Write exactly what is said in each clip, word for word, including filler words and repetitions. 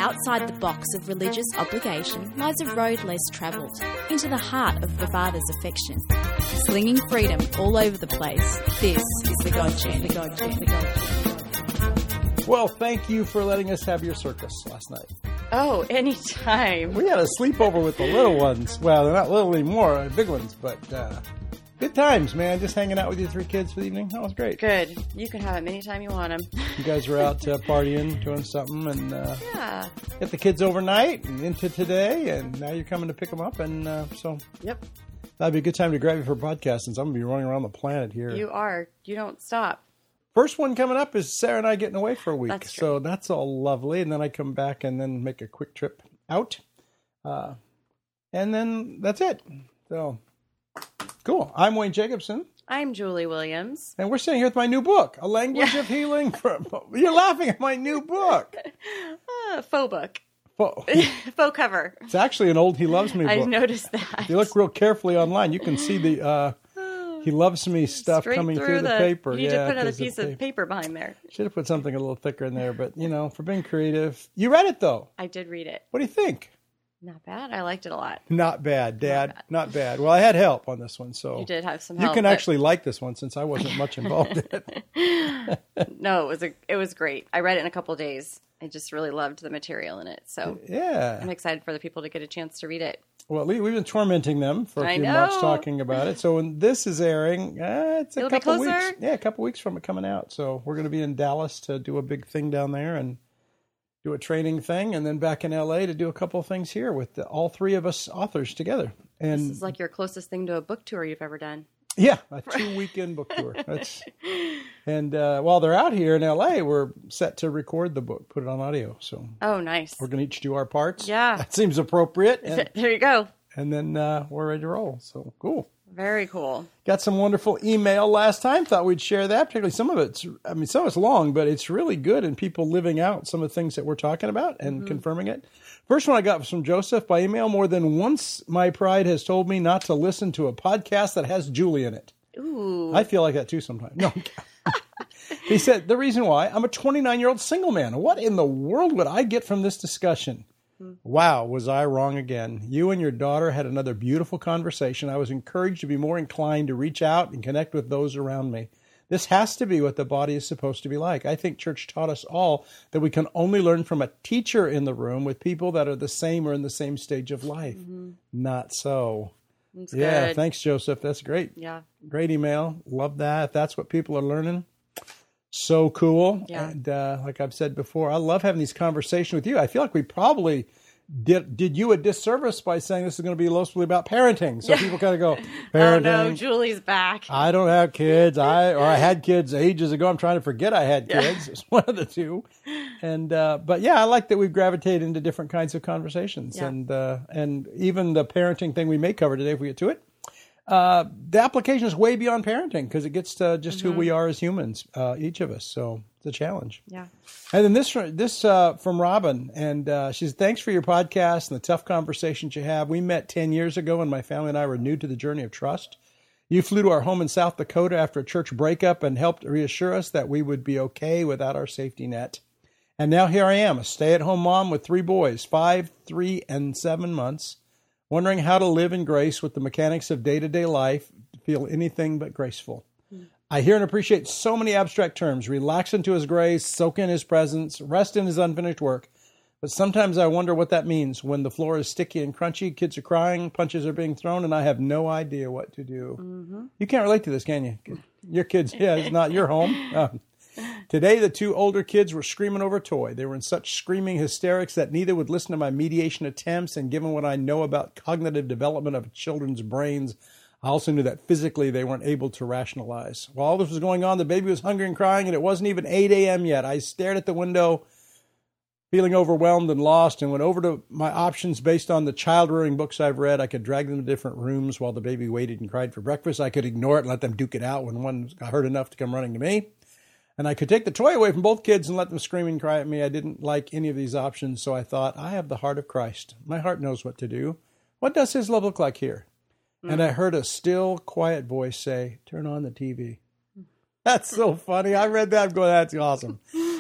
Outside the box of religious obligation lies a road less travelled, into the heart of the Father's affection. Slinging freedom all over the place, this is the God Jam, the God Jam, the God Jam. Well, thank you for letting us have your circus last night. Oh, anytime. We had a sleepover with the little ones. Well, they're not little anymore, they're big ones, but uh, good times, man. Just hanging out with you three kids for the evening. That was great. Good. You can have them anytime you want them. You guys were out uh, partying, doing something, and uh, yeah. Get the kids overnight and into today, and now you're coming to pick them up, and uh, so yep. That'd be a good time to grab you for a podcast, since I'm going to be running around the planet here. You are. You don't stop. First one coming up is Sarah and I getting away for a week. That's true. So that's all lovely. And then I come back and then make a quick trip out. Uh, and then that's it. So, cool. I'm Wayne Jacobson. I'm Julie Williams. And we're sitting here with my new book, A Language yeah. of Healing. From, you're laughing at my new book. uh, faux book. Faux, faux cover. It's actually an old He Loves Me book. I noticed that. If you look real carefully online, you can see the... Uh, He Loves Me stuff Straight coming through, through the, the paper. You need yeah, to put another piece of paper. paper behind there. Should have put something a little thicker in there, but, you know, for being creative. You read it, though. I did read it. What do you think? Not bad. I liked it a lot. Not bad, Dad. Not bad. Not bad. Well, I had help on this one, so. You did have some you help. You can but... actually like this one, since I wasn't much involved in it. No, it was a, it was great. I read it in a couple of days. I just really loved the material in it, so. Yeah. I'm excited for the people to get a chance to read it. Well, we've been tormenting them for a I few know. months talking about it. So when this is airing, uh, it's a It'll be couple closer? weeks. Yeah, a couple weeks from it coming out. So we're going to be in Dallas to do a big thing down there and do a training thing, and then back in L A to do a couple of things here with the, all three of us authors together. And this is like your closest thing to a book tour you've ever done. Yeah, a two-weekend book tour. That's, and uh, while they're out here in L A, we're set to record the book, put it on audio. So oh, nice. We're going to each do our parts. Yeah. That seems appropriate. And, there you go. And then uh, we're ready to roll. So cool. Very cool. Got some wonderful email last time. Thought we'd share that. Particularly some of it's, I mean, some of it's long, but it's really good in people living out some of the things that we're talking about and mm-hmm. confirming it. First one I got was from Joseph by email. More than once, my pride has told me not to listen to a podcast that has Julie in it. Ooh. I feel like that too sometimes. No. He said, the reason why, I'm a twenty-nine-year-old single man. What in the world would I get from this discussion? Hmm. Wow, was I wrong again. You and your daughter had another beautiful conversation. I was encouraged to be more inclined to reach out and connect with those around me. This has to be what the body is supposed to be like. I think church taught us all that we can only learn from a teacher in the room with people that are the same or in the same stage of life. Mm-hmm. Not so. That's yeah, good. Thanks, Joseph. That's great. Yeah. Great email. Love that. If that's what people are learning, so cool. Yeah. And uh, like I've said before, I love having these conversations with you. I feel like we probably did did you a disservice by saying this is going to be mostly about parenting. So yeah. people kind of go, parenting. Oh, no, Julie's back. I don't have kids. I Or I had kids ages ago. I'm trying to forget I had kids. Yeah. It's one of the two. And uh, But yeah, I like that we've gravitated into different kinds of conversations. Yeah. And uh, and even the parenting thing we may cover today if we get to it. Uh, the application is way beyond parenting because it gets to just mm-hmm. who we are as humans, uh, each of us. So it's a challenge. Yeah. And then this this uh, from Robin, and uh, she says, thanks for your podcast and the tough conversations you have. We met ten years ago when my family and I were new to the journey of trust. You flew to our home in South Dakota after a church breakup and helped reassure us that we would be okay without our safety net. And now here I am, a stay-at-home mom with three boys, five, three, and seven months. Wondering how to live in grace with the mechanics of day-to-day life, feel anything but graceful. Mm. I hear and appreciate so many abstract terms, relax into his grace, soak in his presence, rest in his unfinished work. But sometimes I wonder what that means when the floor is sticky and crunchy, kids are crying, punches are being thrown, and I have no idea what to do. Mm-hmm. You can't relate to this, can you? Your kids, yeah, it's not your home. Uh, Today, the two older kids were screaming over a toy. They were in such screaming hysterics that neither would listen to my mediation attempts, and given what I know about cognitive development of children's brains, I also knew that physically they weren't able to rationalize. While all this was going on, the baby was hungry and crying, and it wasn't even eight a.m. yet. I stared at the window, feeling overwhelmed and lost, and went over to my options based on the child-rearing books I've read. I could drag them to different rooms while the baby waited and cried for breakfast. I could ignore it and let them duke it out when one got hurt enough to come running to me. And I could take the toy away from both kids and let them scream and cry at me. I didn't like any of these options, so I thought, I have the heart of Christ. My heart knows what to do. What does his love look like here? Mm. And I heard a still, quiet voice say, turn on the T V. That's so funny. I read that. I'm going, that's awesome.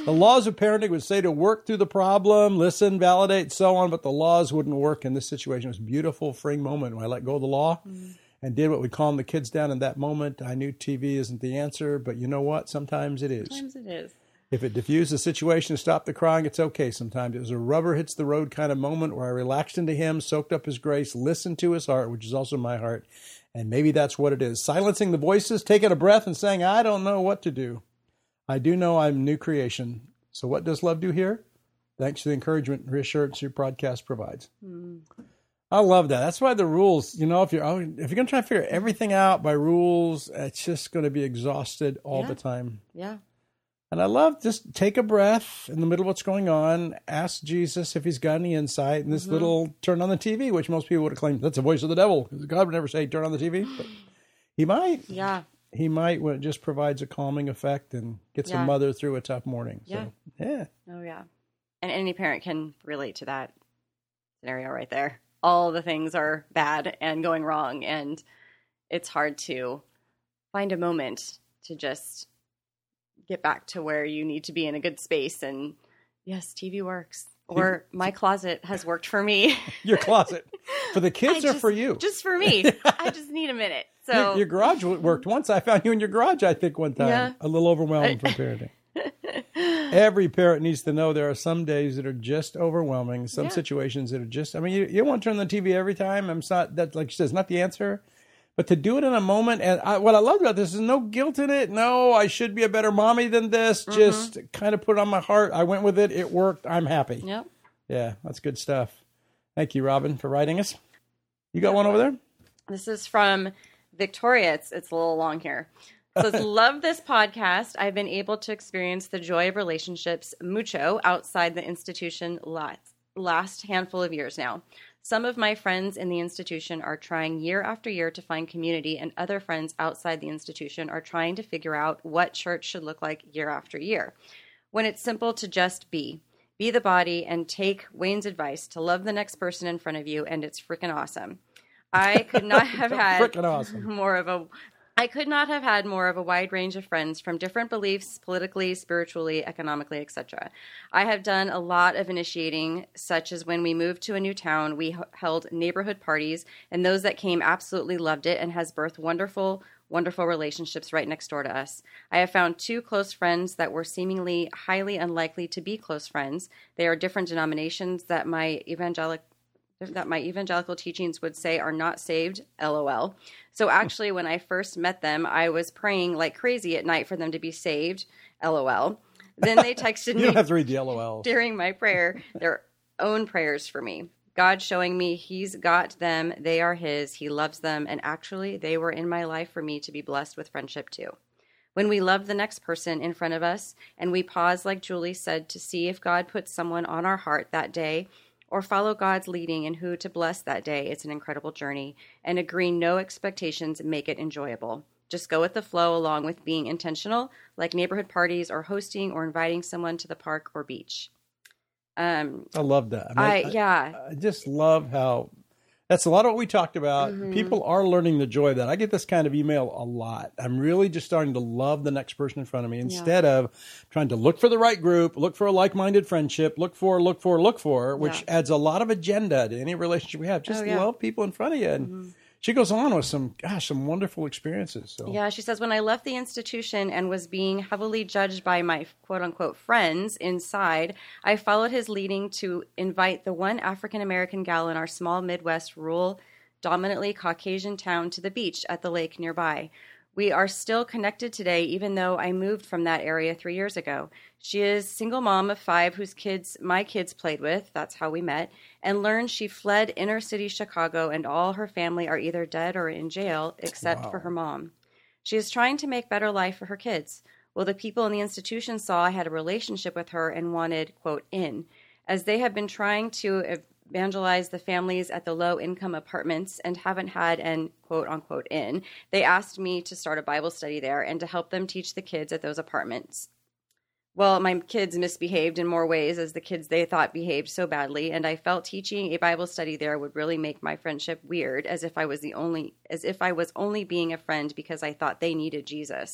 The laws of parenting would say to work through the problem, listen, validate, so on, but the laws wouldn't work in this situation. It was a beautiful, freeing moment when I let go of the law mm. and did what we calmed the kids down in that moment. I knew T V isn't the answer, but you know what? Sometimes it is. Sometimes it is. If it diffused the situation to stop the crying, it's okay sometimes. It was a rubber hits the road kind of moment where I relaxed into him, soaked up his grace, listened to his heart, which is also my heart. And maybe that's what it is. Silencing the voices, taking a breath and saying, I don't know what to do. I do know I'm new creation. So what does love do here? Thanks to the encouragement and reassurance your podcast provides. Mm. I love that. That's why the rules, you know, if you're if you're going to try to figure everything out by rules, it's just going to be exhausted all yeah. the time. Yeah. And I love just take a breath in the middle of what's going on. Ask Jesus if he's got any insight. And this mm-hmm. little turn on the T V, which most people would have claimed that's the voice of the devil. God would never say turn on the T V. But he might. Yeah. He might when it just provides a calming effect and gets yeah. a mother through a tough morning. Yeah. So, yeah. Oh, yeah. And any parent can relate to that scenario right there. All the things are bad and going wrong. And it's hard to find a moment to just get back to where you need to be in a good space. And yes, T V works. Or my closet has worked for me. Your closet. For the kids I or just, for you? Just for me. I just need a minute. So Your, your garage worked once. I found you in your garage, I think, one time. Yeah. A little overwhelmed from parenting. Every parent needs to know there are some days that are just overwhelming. Some yeah. situations situations that are just, I mean, you, you don't want to turn on the T V every time. I'm not, that, like she says, not the answer. But to do it in a moment, and I, what I love about this is no guilt in it. No, I should be a better mommy than this. Mm-hmm. Just kind of put it on my heart. I went with it. It worked. I'm happy. Yep. Yeah, that's good stuff. Thank you, Robin, for writing us. You got one over there? This is from Victoria. It's, it's a little long here. It says, love this podcast. I've been able to experience the joy of relationships mucho outside the institution last, last handful of years now. Some of my friends in the institution are trying year after year to find community, and other friends outside the institution are trying to figure out what church should look like year after year. When it's simple to just be. Be the body and take Wayne's advice to love the next person in front of you, and it's freaking awesome. I could not have had awesome. more of a... I could not have had more of a wide range of friends from different beliefs, politically, spiritually, economically, et cetera. I have done a lot of initiating, such as when we moved to a new town, we h- held neighborhood parties, and those that came absolutely loved it and has birthed wonderful, wonderful relationships right next door to us. I have found two close friends that were seemingly highly unlikely to be close friends. They are different denominations that my evangelical that my evangelical teachings would say are not saved, LOL. So actually, when I first met them, I was praying like crazy at night for them to be saved, LOL. Then they texted you don't me have to read the LOL. during my prayer, their own prayers for me. God showing me he's got them, they are his, he loves them, and actually they were in my life for me to be blessed with friendship too. When we love the next person in front of us, and we pause, like Julie said, to see if God puts someone on our heart that day, or follow God's leading in who to bless that day, it's an incredible journey. And agree no expectations make it enjoyable. Just go with the flow along with being intentional, like neighborhood parties or hosting or inviting someone to the park or beach. Um, I love that. I, mean, I, I yeah. I, I just love how that's a lot of what we talked about. Mm-hmm. People are learning the joy of that. I get this kind of email a lot. I'm really just starting to love the next person in front of me instead yeah. of trying to look for the right group, look for a like-minded friendship, look for, look for, look for, which yeah. adds a lot of agenda to any relationship we have. Just oh, yeah. love people in front of you. And mm-hmm. she goes on with some, gosh, some wonderful experiences. So. Yeah, she says, when I left the institution and was being heavily judged by my quote-unquote friends inside, I followed his leading to invite the one African-American gal in our small Midwest rural, dominantly Caucasian town to the beach at the lake nearby. We are still connected today, even though I moved from that area three years ago. She is a single mom of five whose kids my kids played with, that's how we met, and learned she fled inner city Chicago and all her family are either dead or in jail, except wow. for her mom. She is trying to make better life for her kids. Well, the people in the institution saw I had a relationship with her and wanted, quote, in. As they have been trying to evangelize the families at the low-income apartments and haven't had an quote-unquote in, they asked me to start a Bible study there and to help them teach the kids at those apartments. Well, my kids misbehaved in more ways as the kids they thought behaved so badly, and I felt teaching a Bible study there would really make my friendship weird, as if I was the only, as if I was only being a friend because I thought they needed Jesus.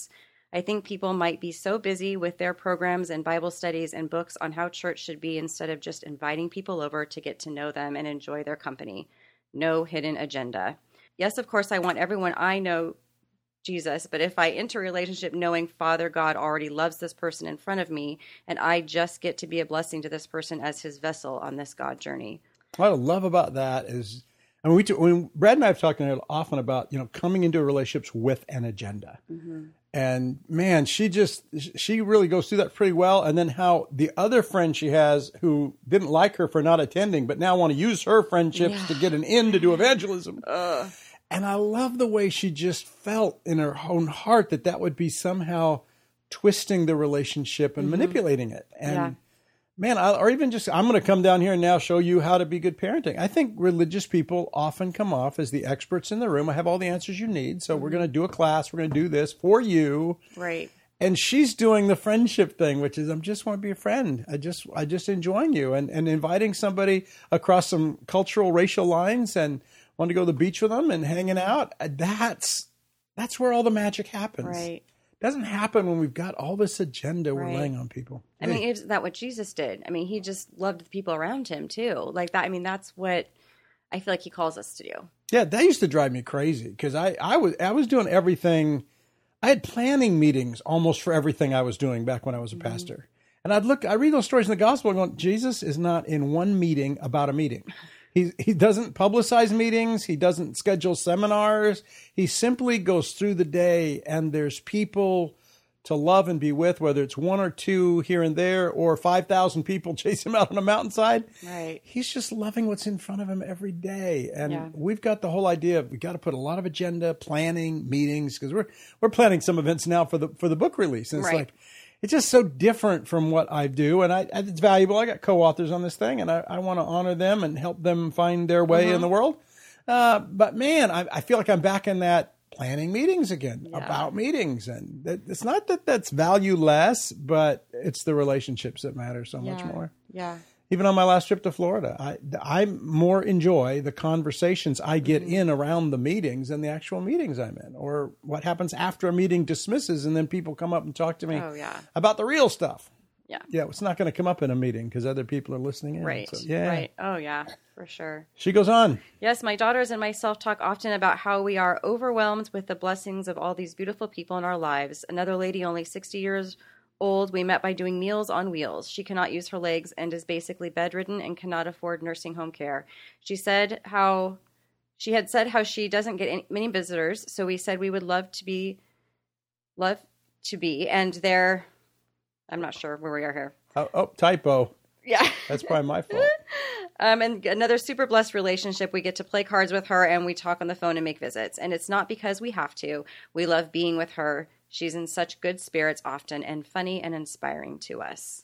I think people might be so busy with their programs and Bible studies and books on how church should be instead of just inviting people over to get to know them and enjoy their company. No hidden agenda. Yes, of course, I want everyone I know Jesus, but if I enter a relationship knowing Father God already loves this person in front of me, and I just get to be a blessing to this person as his vessel on this God journey. What I love about that is, I mean, we t- when Brad and I have talked often about, you know, coming into relationships with an agenda. Mm-hmm. And man, she just, she really goes through that pretty well. And then how the other friend she has who didn't like her for not attending, but now want to use her friendships yeah. to get an in to do evangelism. Uh. And I love the way she just felt in her own heart that that would be somehow twisting the relationship and mm-hmm. manipulating it. And yeah. man, I, or even just, I'm going to come down here and now show you how to be good parenting. I think religious people often come off as the experts in the room. I have all the answers you need. So mm-hmm. we're going to do a class. We're going to do this for you. Right. And she's doing the friendship thing, which is, I just want to be a friend. I just, I just enjoying you and, and inviting somebody across some cultural, racial lines and want to go to the beach with them and hanging out. That's, that's where all the magic happens. Right. It doesn't happen when we've got all this agenda we're right. laying on people. I mean, isn't that what Jesus did? I mean, he just loved the people around him too. Like that. I mean, that's what I feel like he calls us to do. Yeah. That used to drive me crazy because I, I was, I was doing everything. I had planning meetings almost for everything I was doing back when I was a mm-hmm. pastor. And I'd look, I read those stories in the gospel and going, Jesus is not in one meeting about a meeting. He he doesn't publicize meetings. He doesn't schedule seminars. He simply goes through the day and there's people to love and be with, whether it's one or two here and there or five thousand people chase him out on a mountainside. Right. He's just loving what's in front of him every day. And yeah. we've got the whole idea of we got to put a lot of agenda, planning, meetings, because we're we're planning some events now for the for the book release. And it's right. like, it's just so different from what I do. And I, it's valuable. I got co-authors on this thing, and I, I want to honor them and help them find their way mm-hmm. in the world. Uh, but, man, I, I feel like I'm back in that planning meetings again, yeah. about meetings. And that, it's not that that's value less, but it's the relationships that matter so yeah. much more. Yeah. Even on my last trip to Florida, I, I more enjoy the conversations I get mm-hmm. in around the meetings than the actual meetings I'm in, or what happens after a meeting dismisses and then people come up and talk to me oh, yeah. about the real stuff. Yeah. Yeah, it's not going to come up in a meeting because other people are listening in. Right. So, yeah. Right. Oh, yeah, for sure. She goes on. Yes, my daughters and myself talk often about how we are overwhelmed with the blessings of all these beautiful people in our lives. Another lady, only sixty years old, we met by doing Meals on Wheels. She cannot use her legs and is basically bedridden and cannot afford nursing home care. She said how she had said how she doesn't get any, many visitors, so we said we would love to be, love to be, and there, I'm not sure where we are here. Oh, oh typo. Yeah. That's probably my fault. Um, and another super blessed relationship. We get to play cards with her and we talk on the phone and make visits. And it's not because we have to. We love being with her. She's in such good spirits often and funny and inspiring to us.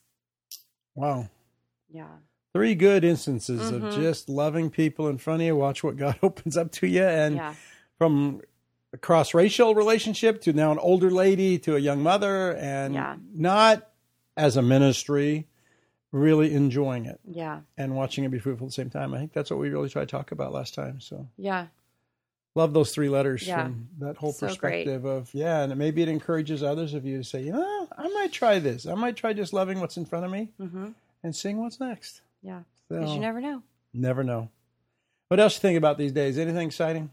Wow. Yeah. Three good instances mm-hmm. of just loving people in front of you. Watch what God opens up to you. And yeah. from a cross-racial relationship to now an older lady to a young mother, and yeah. not as a ministry, really enjoying it. Yeah. And watching it be fruitful at the same time. I think that's what we really tried to talk about last time. So yeah. Love those three letters yeah. from that whole so perspective great. of, yeah, and maybe it encourages others of you to say, you know, I might try this. I might try just loving what's in front of me mm-hmm. and seeing what's next. Yeah, because so, you never know. Never know. What else you think about these days? Anything exciting?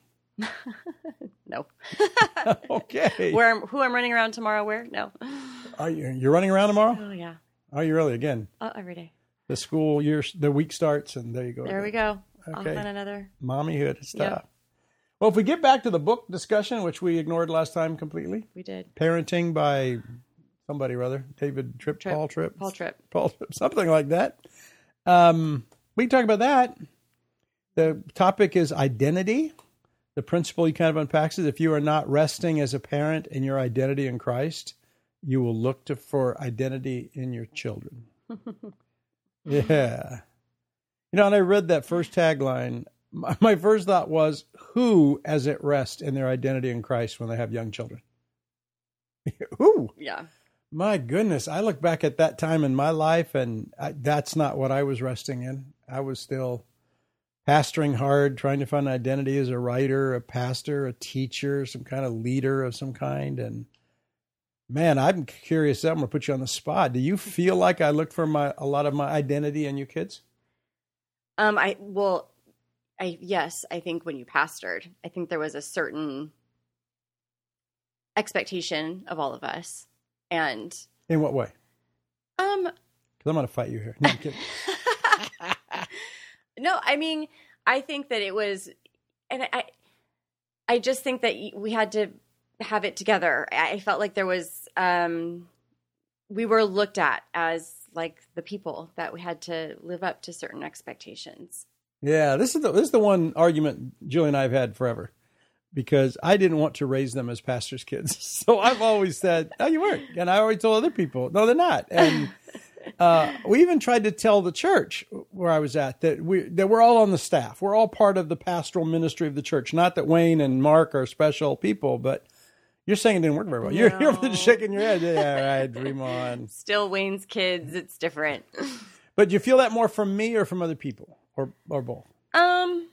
No. Okay. Where I'm, who I'm running around tomorrow, where? No. Are you, you're running around tomorrow? Oh, yeah. Are you really? Again? Oh, every day. The school year, the week starts, and there you go. There we go. Okay. I'll find another. Mommyhood stuff. Yep. Well, if we get back to the book discussion, which we ignored last time completely. We did. Parenting by somebody or other. David Tripp, Tripp. Paul Tripp. Paul Tripp. Paul Tripp, something like that. Um, we can talk about that. The topic is identity. The principle he kind of unpacks is if you are not resting as a parent in your identity in Christ, you will look to for identity in your children. Yeah. You know, and I read that first tagline. My, my first thought was, who as at rest in their identity in Christ when they have young children? Who? Yeah. My goodness. I look back at that time in my life, and I, that's not what I was resting in. I was still pastoring hard, trying to find an identity as a writer, a pastor, a teacher, some kind of leader of some kind. And Man, I'm curious. I'm going to put you on the spot. Do you feel like I looked for my a lot of my identity in you kids? Um, I well, I yes, I think when you pastored, I think there was a certain expectation of all of us, and in what way? Um, because I'm going to fight you here. No, I'm kidding. No, I mean, I think that it was, and I, I just think that we had to have it together. I felt like there was, um, we were looked at as like the people that we had to live up to certain expectations. Yeah, this is the this is the one argument Julie and I have had forever, because I didn't want to raise them as pastors' kids. So I've always said, "No, you weren't," and I always told other people, "No, they're not." And uh, we even tried to tell the church where I was at that we that we're all on the staff. We're all part of the pastoral ministry of the church. Not that Wayne and Mark are special people, but you're saying it didn't work very well. No. You're you're just shaking your head. Yeah, right. Dream on. Still Wayne's kids. It's different. But do you feel that more from me or from other people, or or both? Um.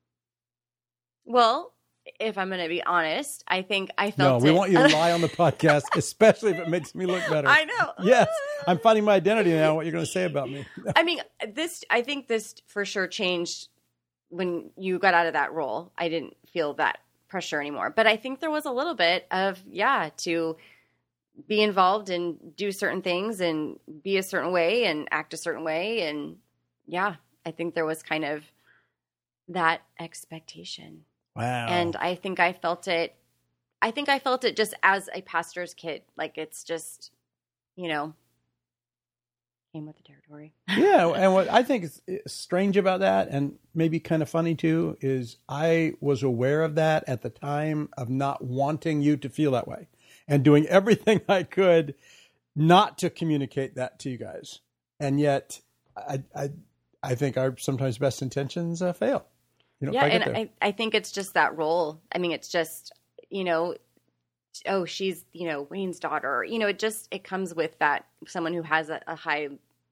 Well, if I'm going to be honest, I think I felt. No, we it. want you to lie on the podcast, especially if it makes me look better. I know. Yes, I'm finding my identity now. What you're going to say about me? I mean, this. I think this for sure changed when you got out of that role. I didn't feel that pressure anymore, but I think there was a little bit of yeah to be involved and do certain things and be a certain way and act a certain way, and yeah, I think there was kind of that expectation. Wow. And I think I felt it, I think I felt it just as a pastor's kid. Like it's just, you know, came with the territory. Yeah. And what I think is strange about that, and maybe kind of funny too, is I was aware of that at the time of not wanting you to feel that way and doing everything I could not to communicate that to you guys. And yet I, I, I think our sometimes best intentions uh, fail. You know, yeah, and I, I think it's just that role. I mean, it's just, you know, oh, she's, you know, Wayne's daughter. You know, it just, it comes with that, someone who has a, a high,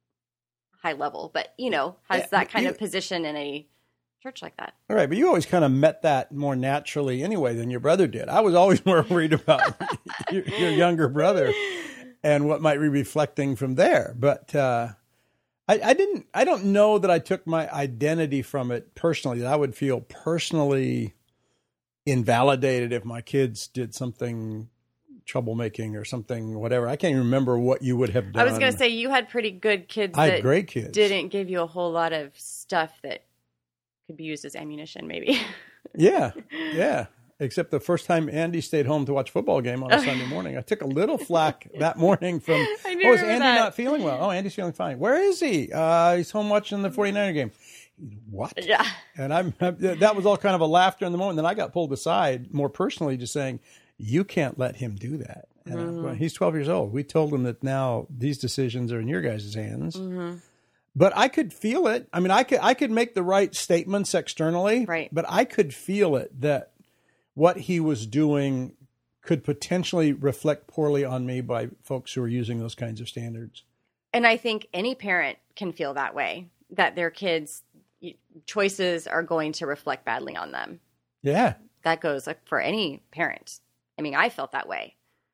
high level, but, you know, has yeah, that kind you, of position in a church like that. All right, but you always kind of met that more naturally anyway than your brother did. I was always more worried about your, your younger brother and what might be reflecting from there. But, uh, I, I didn't, I don't know that I took my identity from it personally, that I would feel personally invalidated if my kids did something troublemaking or something, whatever. I can't even remember what you would have done. I was going to say, you had pretty good kids I that had great kids. Didn't give you a whole lot of stuff that could be used as ammunition, maybe. Yeah, yeah. Except the first time Andy stayed home to watch a football game on a Sunday morning, I took a little flack that morning from, I oh, is Andy that. not feeling well? Oh, Andy's feeling fine. Where is he? Uh, he's home watching the forty-niner game. What? Yeah. And I'm, that was all kind of a laughter in the moment. Then I got pulled aside more personally, just saying, you can't let him do that. And mm-hmm. I, he's twelve years old. We told him that now these decisions are in your guys' hands. Mm-hmm. But I could feel it. I mean, I could I could make the right statements externally, right. But I could feel it that what he was doing could potentially reflect poorly on me by folks who are using those kinds of standards. And I think any parent can feel that way, that their kids' choices are going to reflect badly on them. Yeah. That goes for any parent. I mean, I felt that way.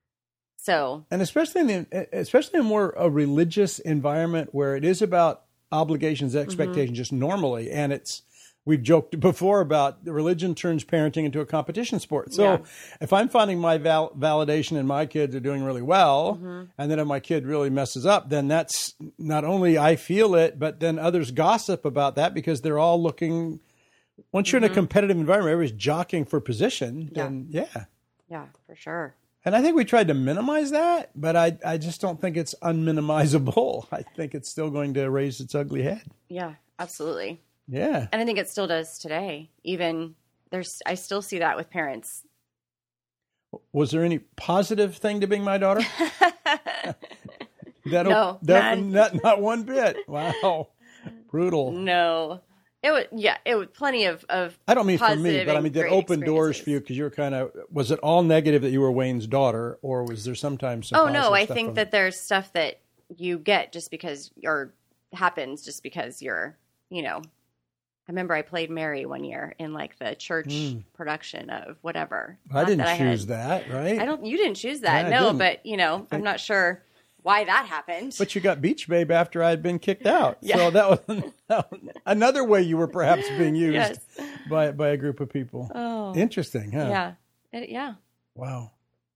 So, and especially in the, especially in more a religious environment where it is about obligations, expectations, mm-hmm. just normally, and it's, we've joked before about the religion turns parenting into a competition sport. So yeah. if I'm finding my val- validation and my kids are doing really well, mm-hmm. and then if my kid really messes up, then that's not only I feel it, but then others gossip about that because they're all looking, once you're mm-hmm. in a competitive environment, everybody's jockeying for position, yeah. then yeah. Yeah, for sure. And I think we tried to minimize that, but I, I just don't think it's unminimizable. I think it's still going to raise its ugly head. Yeah, absolutely. Yeah. And I think it still does today. Even there's, I still see that with parents. Was there any positive thing to being my daughter? that, no. That, not, not one bit. Wow. Brutal. No. It was, yeah, it was plenty of, of I don't mean for me, but I mean, did open doors for you because you were kind of, was it all negative that you were Wayne's daughter, or was there sometimes some Oh, no, I stuff think from... that there's stuff that you get just because, or happens just because you're, you know, I remember I played Mary one year in like the church mm. production of whatever. I Not didn't that choose I had, that, right? I don't. You didn't choose that, yeah, no. But you know, I'm not sure why that happened. But you got Beach Babe after I had been kicked out, yeah. so that was, that was another way you were perhaps being used yes. by by a group of people. Oh, interesting, huh? Yeah, it, yeah. Wow,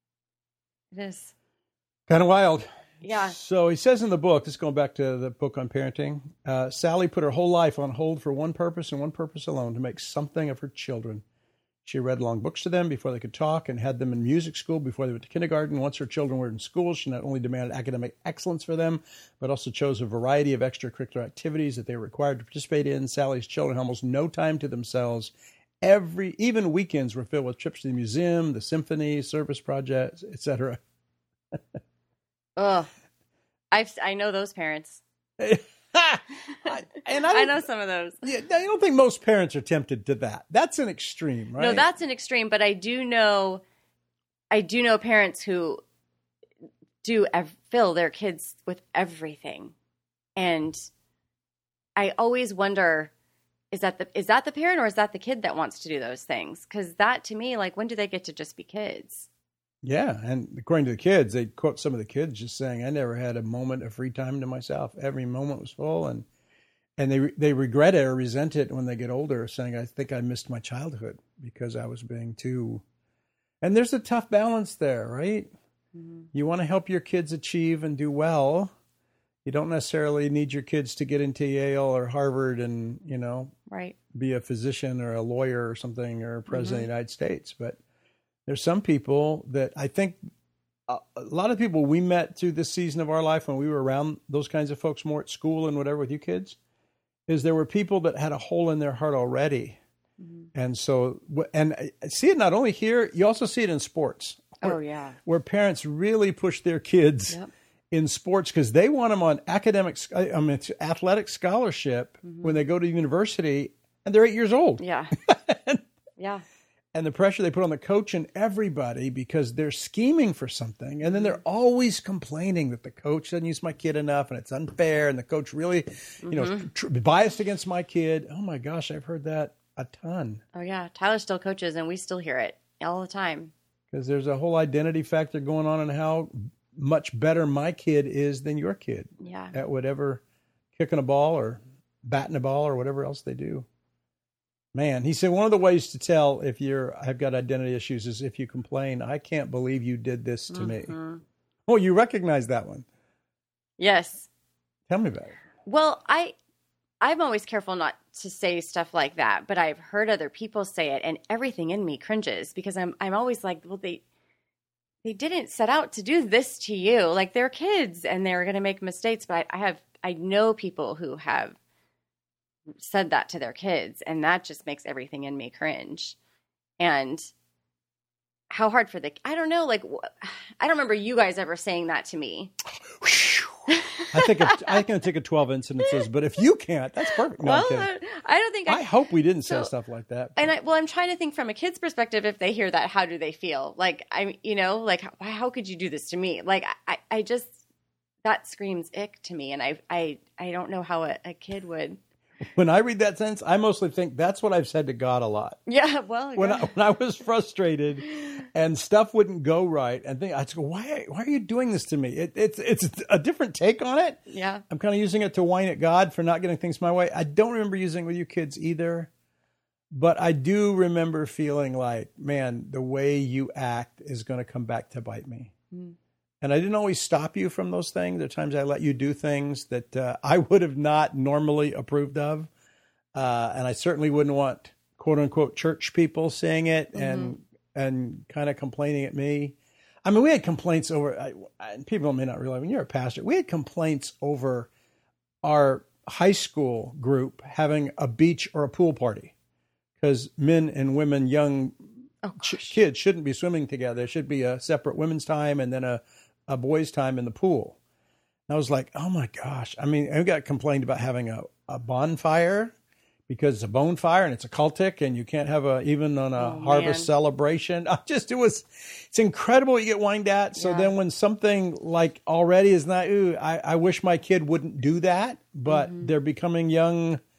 it is kind of wild. Yeah. So he says in the book, this is going back to the book on parenting, uh, Sally put her whole life on hold for one purpose and one purpose alone, to make something of her children. She read long books to them before they could talk and had them in music school before they went to kindergarten. Once her children were in school, she not only demanded academic excellence for them, but also chose a variety of extracurricular activities that they were required to participate in. Sally's children had almost no time to themselves. Every, even weekends were filled with trips to the museum, the symphony, service projects, et cetera. Ugh, I've I know those parents. I, and I, I know some of those. Yeah, I don't think most parents are tempted to that. That's an extreme, right? No, that's an extreme. But I do know, I do know parents who do ev- fill their kids with everything, and I always wonder: is that the is that the parent or is that the kid that wants to do those things? Because that, to me, like, when do they get to just be kids? Yeah, and according to the kids, they quote some of the kids just saying, "I never had a moment of free time to myself. Every moment was full," and and they they regret it or resent it when they get older, saying, "I think I missed my childhood because I was being too." And there's a tough balance there, right? Mm-hmm. You want to help your kids achieve and do well. You don't necessarily need your kids to get into Yale or Harvard and, you know, right, be a physician or a lawyer or something or president mm-hmm. of the United States, but there's some people that I think a, a lot of people we met through this season of our life when we were around those kinds of folks more at school and whatever with you kids, is there were people that had a hole in their heart already. Mm-hmm. And so, and I see it not only here, you also see it in sports. Where, oh, yeah. Where parents really push their kids yep. in sports because they want them on academic, I mean, it's athletic scholarship mm-hmm. when they go to university and they're eight years old. Yeah. yeah. And the pressure they put on the coach and everybody because they're scheming for something. And then they're always complaining that the coach doesn't use my kid enough and it's unfair. And the coach really, you know, mm-hmm. tr- biased against my kid. Oh, my gosh, I've heard that a ton. Oh, yeah. Tyler still coaches and we still hear it all the time. Because there's a whole identity factor going on in how much better my kid is than your kid. Yeah. At whatever, kicking a ball or batting a ball or whatever else they do. Man, he said one of the ways to tell if you're I've got identity issues is if you complain, "I can't believe you did this to mm-hmm. me." Oh, you recognize that one? Yes. Tell me about it. Well, I I'm always careful not to say stuff like that, but I've heard other people say it, and everything in me cringes because I'm I'm always like, well, they they didn't set out to do this to you. Like, they're kids and they're going to make mistakes, but I, I have I know people who have said that to their kids, and that just makes everything in me cringe. And how hard for the I don't know, like I don't remember you guys ever saying that to me. I think it, I can take a twelve incidences, but if you can't, that's perfect. No, well, I, I don't think I, I hope we didn't so, say stuff like that. And I, well, I'm trying to think from a kid's perspective. If they hear that, how do they feel? Like I, you know, like how, how could you do this to me? Like I, I just that screams ick to me, and I, I, I don't know how a, a kid would. When I read that sentence, I mostly think that's what I've said to God a lot. Yeah, well, when I, when I was frustrated and stuff wouldn't go right, and think I'd go, why, why are you doing this to me? It, it's it's a different take on it. Yeah, I'm kind of using it to whine at God for not getting things my way. I don't remember using it with you kids either, but I do remember feeling like, man, the way you act is going to come back to bite me. Mm. And I didn't always stop you from those things. There are times I let you do things that uh, I would have not normally approved of. Uh, and I certainly wouldn't want, quote unquote, church people saying it mm-hmm. and and kind of complaining at me. I mean, we had complaints over, I, and people may not realize, when you're a pastor, we had complaints over our high school group having a beach or a pool party. Because men and women, young oh, ch- kids shouldn't be swimming together. There should be a separate women's time and then a a boys' time in the pool. And I was like, oh my gosh. I mean, I got complained about having a, a bonfire because it's a bonfire and it's a cultic and you can't have a, even on a oh, harvest man. celebration. I just, it was, it's incredible what you get whined at. So yeah. then when something like already is not, ooh, I, I wish my kid wouldn't do that, but mm-hmm. they're becoming young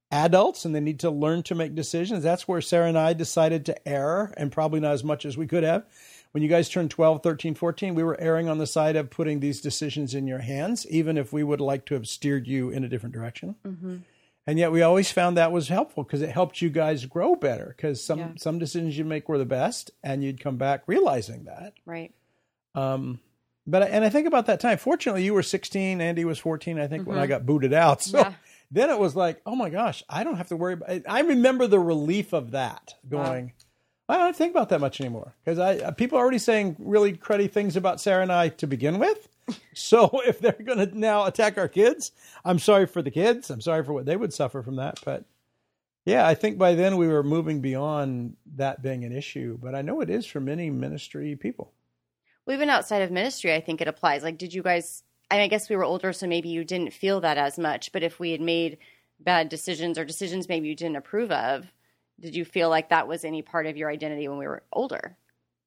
adults and they need to learn to make decisions. That's where Sarah and I decided to err, and probably not as much as we could have. When you guys turned twelve, thirteen, fourteen, we were erring on the side of putting these decisions in your hands, even if we would like to have steered you in a different direction. Mm-hmm. And yet we always found that was helpful because it helped you guys grow better, because some, yeah. some decisions you make were the best and you'd come back realizing that. Right. Um, but, and I think about that time, fortunately you were sixteen, Andy was fourteen, I think, mm-hmm. when I got booted out. So yeah. then it was like, oh my gosh, I don't have to worry about it. I remember the relief of that going, wow. I don't think about that much anymore, because I, people are already saying really cruddy things about Sarah and I to begin with. So if they're going to now attack our kids, I'm sorry for the kids. I'm sorry for what they would suffer from that. But yeah, I think by then we were moving beyond that being an issue. But I know it is for many ministry people. Well, even outside of ministry, I think it applies. Like, did you guys, I mean, I guess we were older, so maybe you didn't feel that as much. But if we had made bad decisions or decisions maybe you didn't approve of, did you feel like that was any part of your identity when we were older?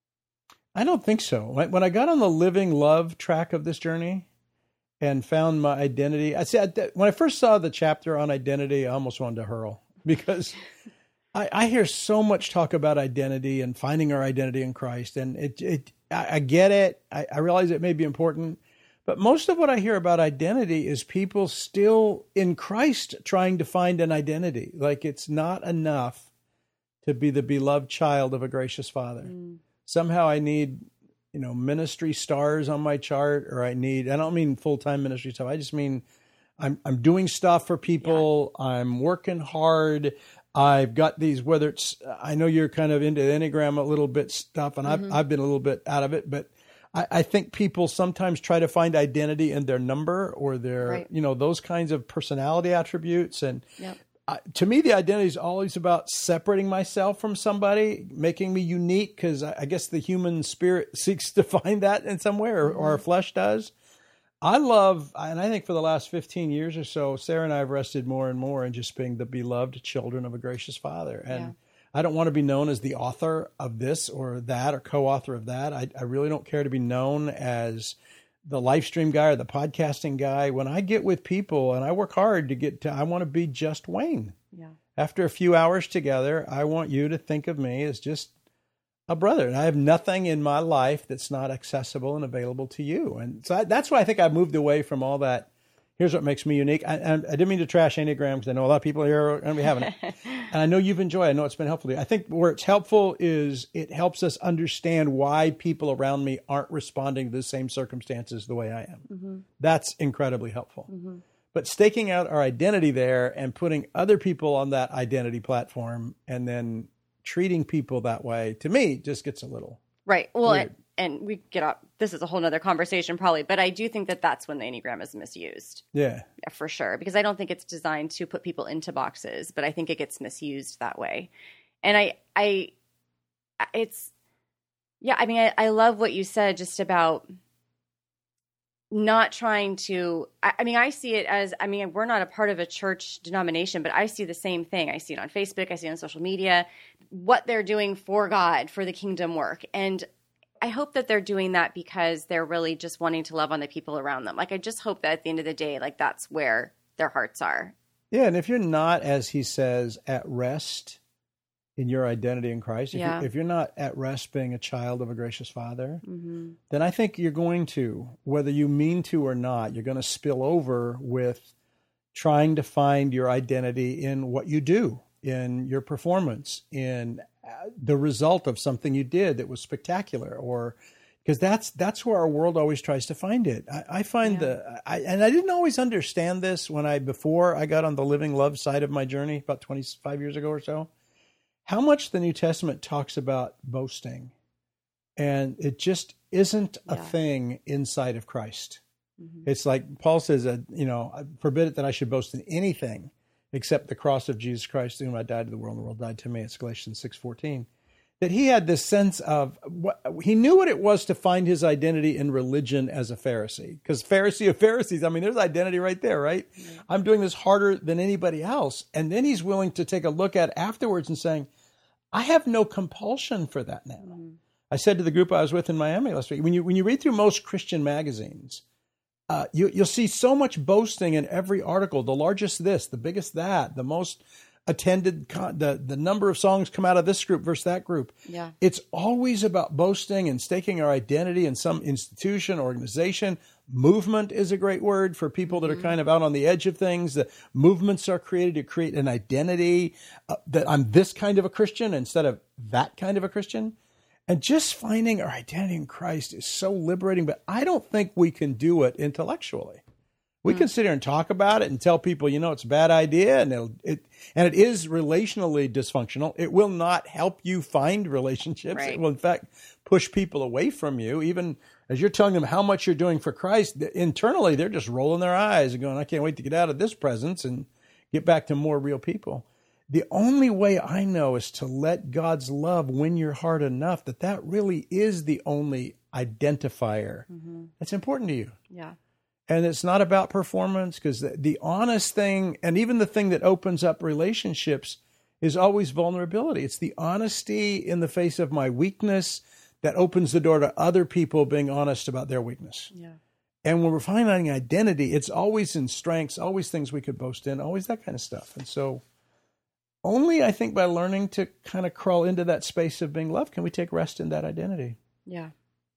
I don't think so. When I got on the living love track of this journey and found my identity, I said, when I first saw the chapter on identity, I almost wanted to hurl, because I, I hear so much talk about identity and finding our identity in Christ. And it, it, I, I get it. I, I realize it may be important, but most of what I hear about identity is people still in Christ trying to find an identity. Like, it's not enough to be the beloved child of a gracious Father. Mm. Somehow I need, you know, ministry stars on my chart, or I need, I don't mean full-time ministry stuff. I just mean I'm I'm doing stuff for people. Yeah. I'm working hard. I've got these, whether it's, I know you're kind of into the Enneagram a little bit stuff, and mm-hmm. I've, I've been a little bit out of it, but I, I think people sometimes try to find identity in their number or their, right. you know, those kinds of personality attributes. And yep. Uh, to me, the identity is always about separating myself from somebody, making me unique, because I, I guess the human spirit seeks to find that in some way, or, mm-hmm. or our flesh does. I love, and I think for the last fifteen years or so, Sarah and I have rested more and more in just being the beloved children of a gracious Father. And yeah. I don't want to be known as the author of this or that, or co-author of that. I, I really don't care to be known as the live stream guy or the podcasting guy. When I get with people and I work hard to get to, I want to be just Wayne. Yeah. After a few hours together, I want you to think of me as just a brother. And I have nothing in my life that's not accessible and available to you. And so I, that's why I think I've moved away from all that. Here's what makes me unique. I, I, I didn't mean to trash Enneagram, because I know a lot of people here are going to be having it. And I know you've enjoyed it. I know it's been helpful to you. I think where it's helpful is it helps us understand why people around me aren't responding to the same circumstances the way I am. Mm-hmm. That's incredibly helpful. Mm-hmm. But staking out our identity there and putting other people on that identity platform and then treating people that way, to me, just gets a little right. Well, weird. And, and we get up. This is a whole nother conversation probably, but I do think that that's when the Enneagram is misused. Yeah. yeah, for sure. Because I don't think it's designed to put people into boxes, but I think it gets misused that way. And I, I, it's, yeah, I mean, I, I love what you said just about not trying to, I, I mean, I see it as, I mean, we're not a part of a church denomination, but I see the same thing. I see it on Facebook. I see it on social media, what they're doing for God, for the kingdom work. And I hope that they're doing that because they're really just wanting to love on the people around them. Like, I just hope that at the end of the day, like, that's where their hearts are. Yeah. And if you're not, as he says, at rest in your identity in Christ, if, yeah. you're, if you're not at rest being a child of a gracious Father, mm-hmm. then I think you're going to, whether you mean to or not, you're going to spill over with trying to find your identity in what you do, in your performance, in the result of something you did that was spectacular, or because that's that's where our world always tries to find it. I, I find yeah. the I, and I didn't always understand this when I before I got on the living love side of my journey about twenty-five years ago or so. How much the New Testament talks about boasting, and it just isn't a yeah. thing inside of Christ. Mm-hmm. It's like Paul says, that, you know, I forbid it that I should boast in anything except the cross of Jesus Christ, to whom I died to the world, and the world died to me. It's Galatians six fourteen. That he had this sense of, what, he knew what it was to find his identity in religion as a Pharisee. Because Pharisee of Pharisees, I mean, there's identity right there, right? Mm-hmm. I'm doing this harder than anybody else. And then he's willing to take a look at afterwards and saying, I have no compulsion for that now. Mm-hmm. I said to the group I was with in Miami last week, when you when you read through most Christian magazines, uh, you, you'll see so much boasting in every article. The largest this, the biggest that, the most attended, con- the, the number of songs come out of this group versus that group. Yeah. It's always about boasting and staking our identity in some institution, organization. Movement is a great word for people that are kind of out on the edge of things. The movements are created to create an identity uh, that I'm this kind of a Christian instead of that kind of a Christian. And just finding our identity in Christ is so liberating, but I don't think we can do it intellectually. We can sit here and talk about it and tell people, you know, it's a bad idea, and it'll, it and it is relationally dysfunctional. It will not help you find relationships. Right. It will, in fact, push people away from you. Even as you're telling them how much you're doing for Christ, internally they're just rolling their eyes and going, I can't wait to get out of this presence and get back to more real people. The only way I know is to let God's love win your heart enough that that really is the only identifier mm-hmm. that's important to you. Yeah. And it's not about performance, because the, the honest thing, and even the thing that opens up relationships, is always vulnerability. It's the honesty in the face of my weakness that opens the door to other people being honest about their weakness. Yeah. And when we're finding identity, it's always in strengths, always things we could boast in, always that kind of stuff. And so only, I think, by learning to kind of crawl into that space of being loved can we take rest in that identity. Yeah.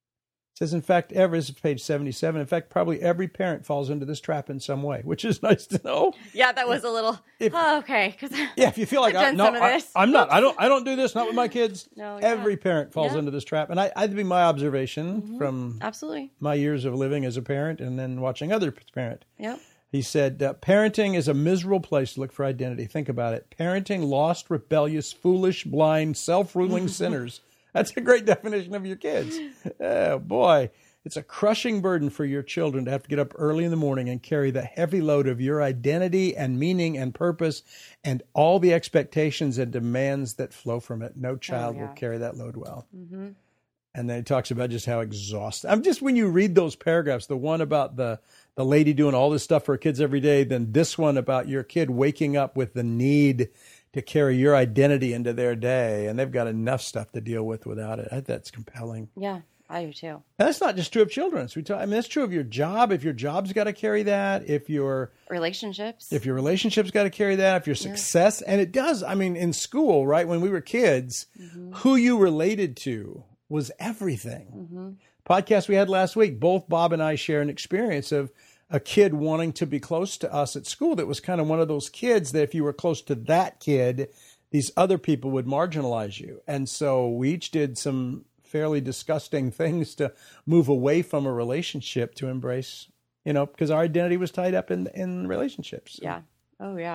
It says, in fact, every, this is page seventy-seven, in fact, probably every parent falls into this trap in some way, which is nice to know. Yeah, that was a little, if, oh, okay. Cause yeah, if you feel like, I, done no, some of I, this. I'm not, I don't I don't do this, not with my kids. No, yeah. Every parent falls yeah. into this trap. And I, that'd be my observation mm-hmm. from Absolutely. my years of living as a parent and then watching other parent. Yep. He said, uh, parenting is a miserable place to look for identity. Think about it. Parenting lost, rebellious, foolish, blind, self-ruling sinners. That's a great definition of your kids. Oh, boy. It's a crushing burden for your children to have to get up early in the morning and carry the heavy load of your identity and meaning and purpose and all the expectations and demands that flow from it. No child oh, yeah. will carry that load well. Mm-hmm. And then he talks about just how exhausting. I'm just, when you read those paragraphs, the one about the, the lady doing all this stuff for her kids every day, then this one about your kid waking up with the need to carry your identity into their day, and they've got enough stuff to deal with without it. I think that's compelling. Yeah. I do too. And that's not just true of children. So we talk, I mean, that's true of your job. If your job's got to carry that, if your relationships, if your relationships got to carry that, if your success, yeah. and it does. I mean, in school, right? When we were kids, mm-hmm. who you related to was everything. Mm-hmm. Podcast we had last week, both Bob and I share an experience of a kid wanting to be close to us at school. That was kind of one of those kids that if you were close to that kid, these other people would marginalize you. And so we each did some fairly disgusting things to move away from a relationship to embrace, you know, because our identity was tied up in in relationships. Yeah. Oh, yeah.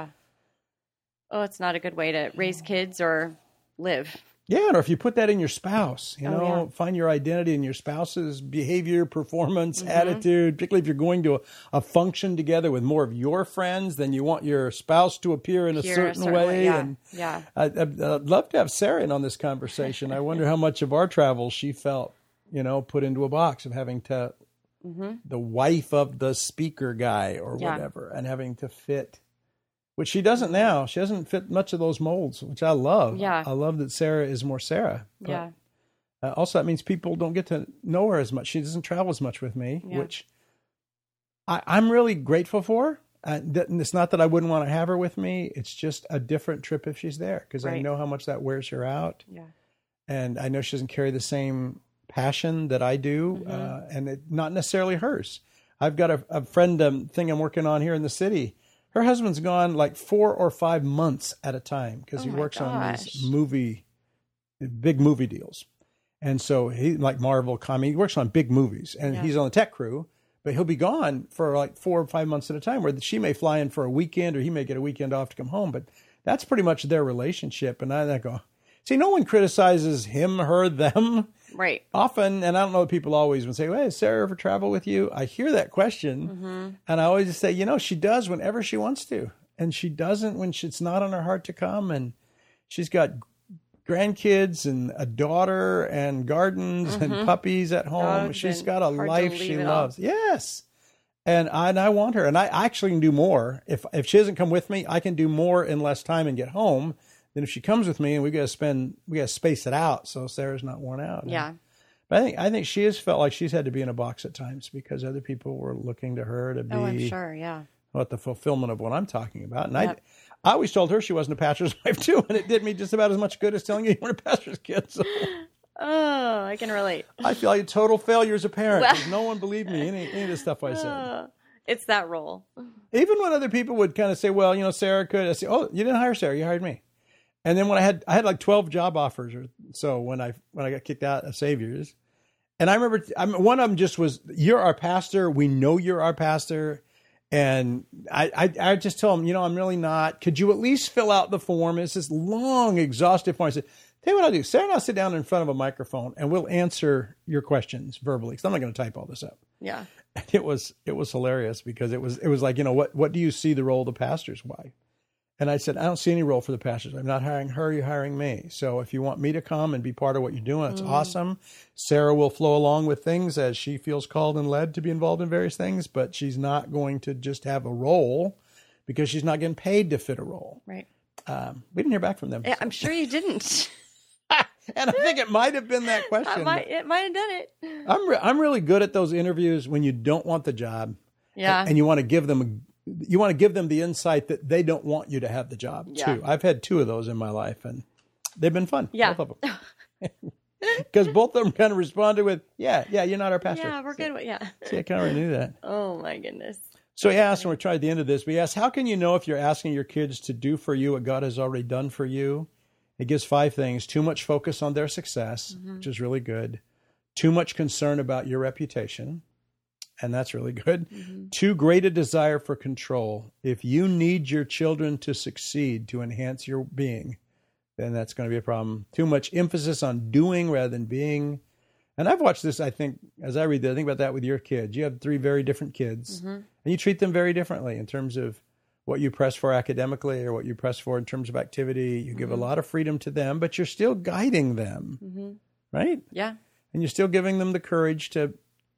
Oh, it's not a good way to raise kids or live. Yeah, or if you put that in your spouse, you know, oh, yeah. find your identity in your spouse's behavior, performance, mm-hmm. attitude, particularly if you're going to a, a function together with more of your friends, then you want your spouse to appear in a, certain, a certain way. way. Yeah. And yeah. I'd, I'd, I'd love to have Sarah in on this conversation. I wonder how much of our travels she felt, you know, put into a box of having to, mm-hmm. the wife of the speaker guy or yeah. whatever, and having to fit. Which she doesn't now. She doesn't fit much of those molds, which I love. Yeah. I love that Sarah is more Sarah. But, yeah. Uh, also, that means people don't get to know her as much. She doesn't travel as much with me, yeah. which I, I'm really grateful for. Uh, th- it's not that I wouldn't want to have her with me. It's just a different trip if she's there, because right. I know how much that wears her out. Yeah. And I know she doesn't carry the same passion that I do, mm-hmm. uh, and it, not necessarily hers. I've got a, a friend um, thing I'm working on here in the city. Her husband's gone like four or five months at a time because oh he works gosh. on these movie, big movie deals. And so he, like Marvel, comedy, he works on big movies, and yeah. he's on the tech crew, but he'll be gone for like four or five months at a time, where she may fly in for a weekend or he may get a weekend off to come home. But that's pretty much their relationship. And I, I go, see, no one criticizes him, her, them. Right. Often, and I don't know if people always would say, well, hey, Sarah ever travel with you? I hear that question. Mm-hmm. And I always say, you know, she does whenever she wants to. And she doesn't when she, it's not on her heart to come. And she's got grandkids and a daughter and gardens mm-hmm. and puppies at home. Dogs, she's got a life she loves. All. Yes. And I, and I want her. And I actually can do more. If, if she doesn't come with me, I can do more in less time and get home. Then if she comes with me, and we got to spend, we got to space it out so Sarah's not worn out. Yeah. But I think I think she has felt like she's had to be in a box at times because other people were looking to her to be Oh, I'm sure, yeah. what the fulfillment of what I'm talking about. And Yep. I I always told her she wasn't a pastor's wife too, and it did me just about as much good as telling you you weren't a pastor's kid. So Oh, I can relate. I feel like a total failure as a parent Well- because no one believed me any, any of the stuff I said. Uh, it's that role. Even when other people would kind of say, well, you know, Sarah could, I say, oh, you didn't hire Sarah, you hired me. And then when I had, I had like twelve job offers or so when I, when I got kicked out of Saviors. And I remember I mean, one of them just was, you're our pastor. We know you're our pastor. And I, I, I just tell them, you know, I'm really not. Could you at least fill out the form? It's this long, exhaustive form. I said, tell you what I'll do. Sarah and I'll sit down in front of a microphone and we'll answer your questions verbally because I'm not going to type all this up. Yeah. It was it was hilarious because it was it was like, you know, what what do you see the role of the pastor's wife? And I said, I don't see any role for the pastors. I'm not hiring her, you're hiring me. So if you want me to come and be part of what you're doing, it's mm. awesome. Sarah will flow along with things as she feels called and led to be involved in various things, but she's not going to just have a role because she's not getting paid to fit a role. Right. Um, we didn't hear back from them. Yeah, I'm sure you didn't. And I think it might have been that question. It might, it might have done it. I'm re- I'm really good at those interviews when you don't want the job. Yeah. And, and you want to give them you want to give them the insight that they don't want you to have the job Yeah. too. I've had two of those in my life and they've been fun. Yeah. Both of them. Because both of them kind of responded with, yeah, yeah, you're not our pastor. Yeah, we're good. with Yeah. See, I kind of already knew that. Oh my goodness. So he asked, and we're trying the end of this, but he asked, how can you know if you're asking your kids to do for you what God has already done for you? It gives five things. Too much focus on their success, mm-hmm. which is really good. Too much concern about your reputation, and that's really good. Mm-hmm. Too great a desire for control. If you need your children to succeed to enhance your being, then that's going to be a problem. Too much emphasis on doing rather than being. And I've watched this, I think, as I read that, I think about that with your kids. You have three very different kids, mm-hmm. and you treat them very differently in terms of what you press for academically or what you press for in terms of activity. You mm-hmm. give a lot of freedom to them, but you're still guiding them, mm-hmm. right? Yeah. And you're still giving them the courage to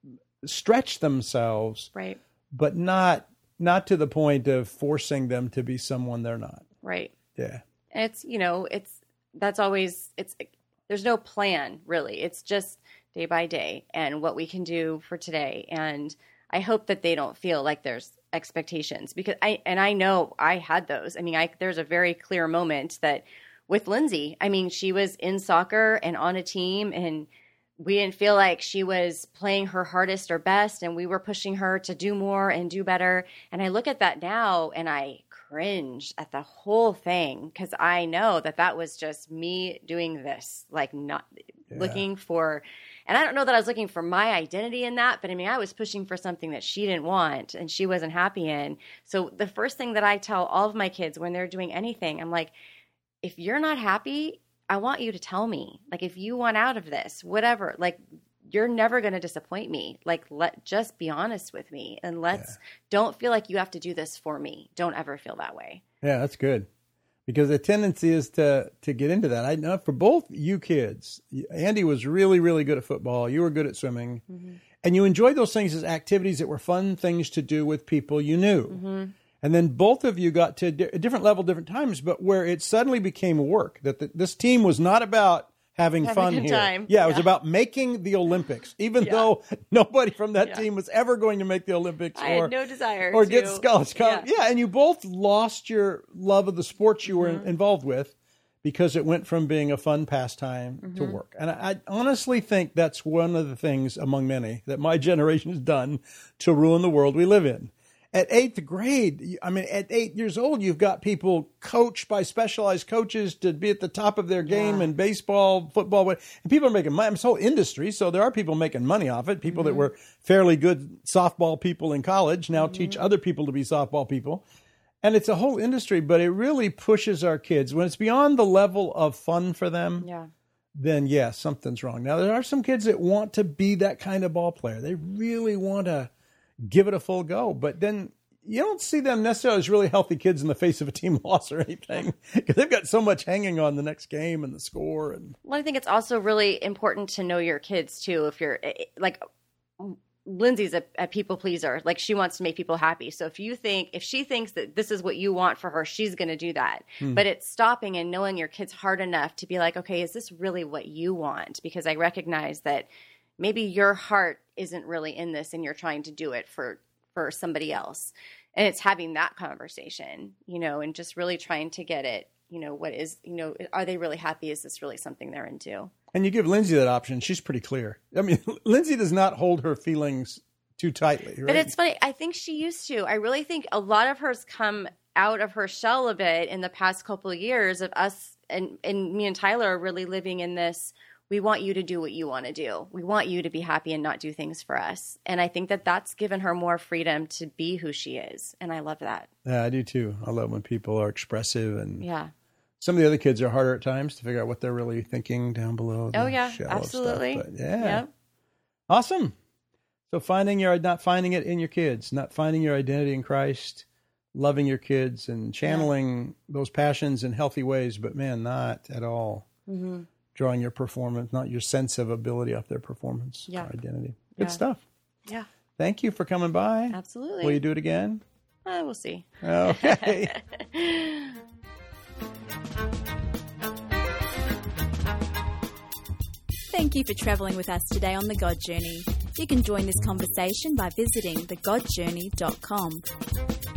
stretch themselves, right? But not not to the point of forcing them to be someone they're not. Right. Yeah. And it's, you know, it's, that's always, it's, there's no plan really. It's just day by day and what we can do for today. And I hope that they don't feel like there's expectations because I, and I know I had those. I mean, I, there's a very clear moment that with Lindsay, I mean, she was in soccer and on a team and we didn't feel like she was playing her hardest or best and we were pushing her to do more and do better. And I look at that now and I cringe at the whole thing because I know that that was just me doing this, like not yeah. looking for, and I don't know that I was looking for my identity in that, but I mean, I was pushing for something that she didn't want and she wasn't happy in. So the first thing that I tell all of my kids when they're doing anything, I'm like, if you're not happy, I want you to tell me. Like, if you want out of this, whatever, like, you're never going to disappoint me. Like, let just be honest with me and let's yeah. don't feel like you have to do this for me. Don't ever feel that way. Yeah, that's good. Because the tendency is to to get into that. I know for both you kids, Andy was really, really good at football. You were good at swimming. Mm-hmm. And you enjoyed those things as activities that were fun things to do with people you knew. Mm-hmm. And then both of you got to a different level, different times, but where it suddenly became work, that the, this team was not about having, having fun here. Time. Yeah, it yeah. was about making the Olympics, even yeah. though nobody from that yeah. team was ever going to make the Olympics I or, had no desire or to. get scholarship. Yeah. yeah, and you both lost your love of the sports you were mm-hmm. involved with because it went from being a fun pastime mm-hmm. to work. And I, I honestly think that's one of the things among many that my generation has done to ruin the world we live in. At eighth grade, I mean, at eight years old, you've got people coached by specialized coaches to be at the top of their game yeah. in baseball, football, and people are making money. It's a whole industry, so there are people making money off it. People mm-hmm. that were fairly good softball people in college now mm-hmm. teach other people to be softball people. And it's a whole industry, but it really pushes our kids. When it's beyond the level of fun for them, yeah. then yes, yeah, something's wrong. Now, there are some kids that want to be that kind of ball player. They really want to give it a full go, but then you don't see them necessarily as really healthy kids in the face of a team loss or anything because they've got so much hanging on the next game and the score. And well, I think it's also really important to know your kids too. If you're like, Lindsay's a, a people pleaser, like she wants to make people happy. So if you think, if she thinks that this is what you want for her, she's going to do that. Hmm. But it's stopping and knowing your kids hard enough to be like, okay, is this really what you want? Because I recognize that maybe your heart isn't really in this and you're trying to do it for, for somebody else. And it's having that conversation, you know, and just really trying to get it, you know, what is, you know, are they really happy? Is this really something they're into? And you give Lindsay that option. She's pretty clear. I mean, Lindsay does not hold her feelings too tightly. Right? But it's funny. I think she used to. I really think a lot of hers come out of her shell a bit in the past couple of years of us and, and me and Tyler are really living in this. We want you to do what you want to do. We want you to be happy and not do things for us. And I think that that's given her more freedom to be who she is. And I love that. Yeah, I do too. I love when people are expressive and yeah. Some of the other kids are harder at times to figure out what they're really thinking down below. Oh yeah, absolutely. Stuff. But yeah. Yep. Awesome. So finding your, not finding it in your kids, not finding your identity in Christ, loving your kids and channeling yeah. those passions in healthy ways, but man, not at all mm-hmm. drawing your performance, not your sense of ability off their performance yeah. or identity. Good yeah. stuff. Yeah. Thank you for coming by. Absolutely. Will you do it again? Uh, we'll see. Okay. Thank you for travelling with us today on The God Journey. You can join this conversation by visiting the god journey dot com.